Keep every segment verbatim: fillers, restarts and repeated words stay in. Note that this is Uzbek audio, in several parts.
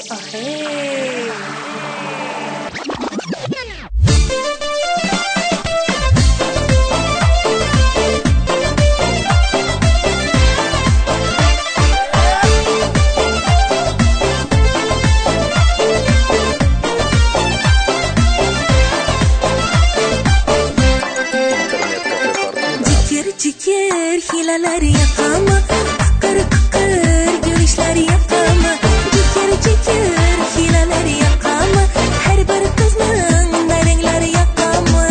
Hilalar yapama, kıkır kıkır gülüşler yapama. Cikir cikir hilalar yapama, her bir kızның narenglar yapama.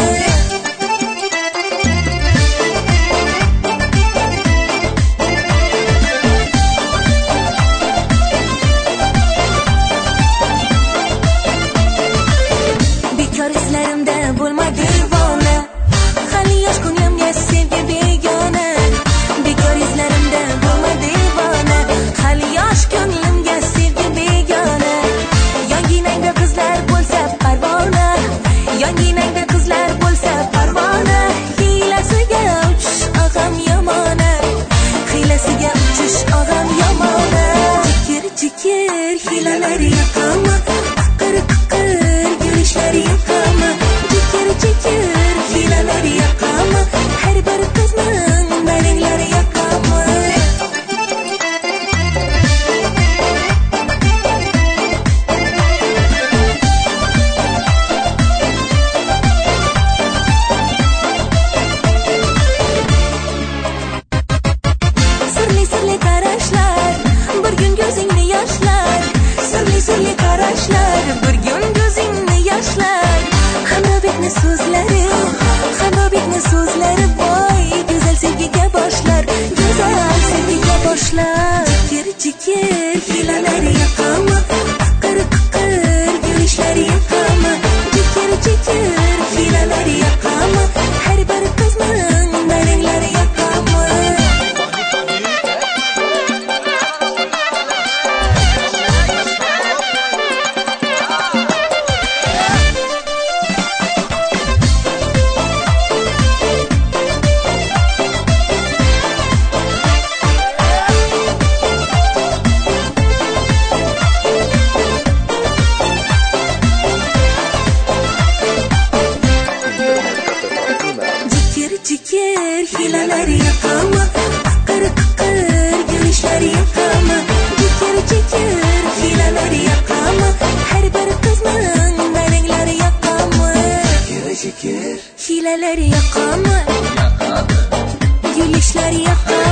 Bekar izlerimde bulma divana, hali yosh ko'nglimga sevgi begona. Bekar izlerimde bulma divana, hali yosh ko'nglimga sevgi begona. Yonginangda qizlar bo'lsa parvona, yonginangda qizlar bo'lsa parvona. Hiylasiga uchish og'am yomona, hiylasiga uchish og'am yomona. Jikir jikir hiylalar yoqama, qiqir qiqir gulishlar yoqama. Jikir jikir hiylalar yoqama, har bir qizning narenglari yoqama. Sirli sirli qarashlar, bir kun ko'zingni yoshlar. Sirli sirli qarashlar, bir kun ko'zingni yoshlar. Hamrobekni so'zlari, Hamrobekni so'zlari voy, go'zal sevgiga boshlar, go'zal sevgiga boshlar. Jikir jikir hiylalar yoqama, qiqir qiqir gulishlar yoqama. Jikir jikir hiylalar yoqama, har bir qizning narenglari yoqama. Jikir jikir hiylalar yoqama, qiqir qiqir gulishlar yoqama. Jikir jikir hiylalar yoqama, har bir qizning narenglari yoqama. Jikir jikir hiylalar yoqama, gulishlar yoqama.